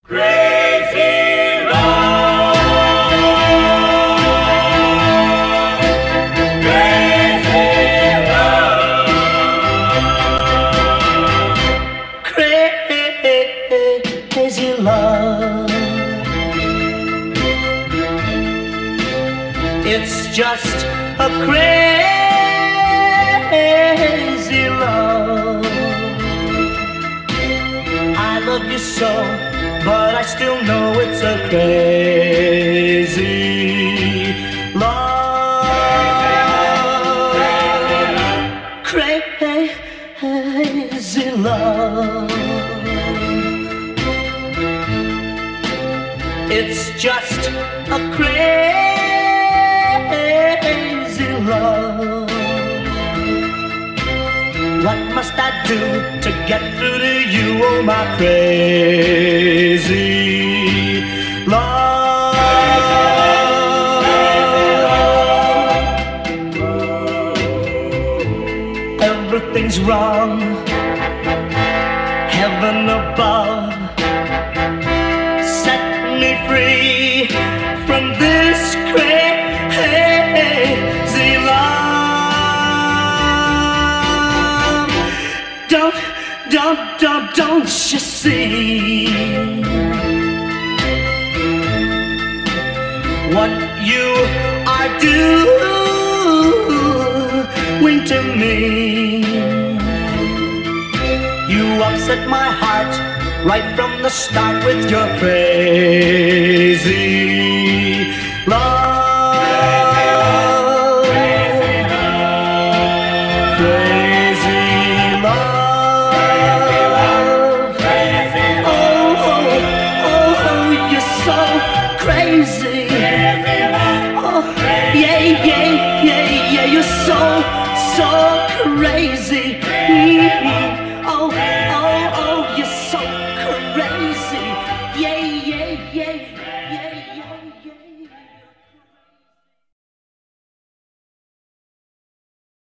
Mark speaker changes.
Speaker 1: Crazy love, crazy love,
Speaker 2: crazy love. It's just a crazy love. I love you so, but I still know it's a crazy love. Crazy love. It's just a crazy love. What must I do to get through to you, oh my crazy love? Everything's wrong, heaven above, set me free from this crazy love. Don't you see what you are doing to me? You upset my heart right from the start with your crazy love. Crazy. Oh, yeah, you're so crazy. Oh.